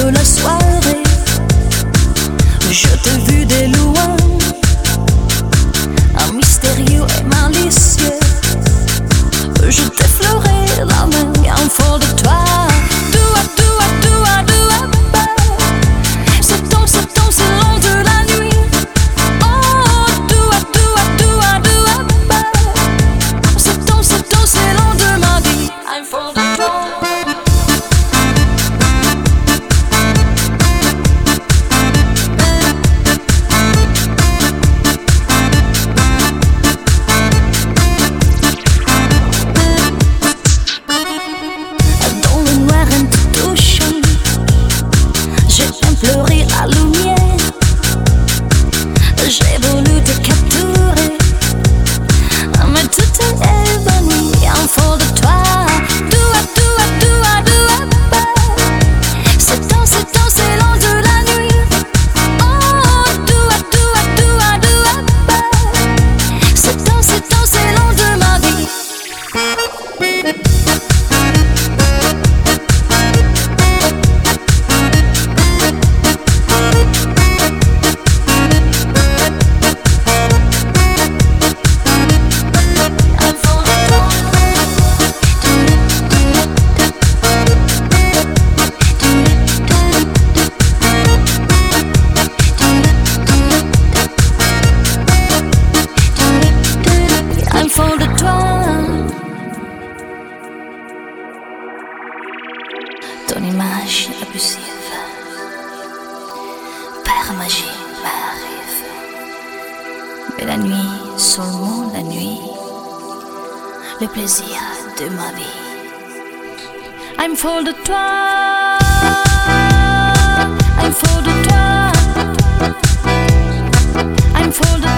de la soirée. Je t'ai vu de loin, un mystérieux et malicieux. Je t'ai fleuré la main, un fort de toi. Doua, doua, doua, doua, ba. C'est ton long de la nuit. Oh, doua, doua, doua, doua, ba. C'est ton long de ma vie. Un fort de toi. Pleurer la lumière, j'ai voulu te capturer, mais tout est évanoui, un faux de toi. Doua, doua, doua, doua, ba. C'est ton long de la nuit. Oh, doua, doua, doua, doua, ba. C'est ton long de ma vie. Ton image abusive, par magie, m'arrive. Mais la nuit, seulement la nuit, le plaisir de ma vie. I'm full de toi, I'm full de toi, I'm full de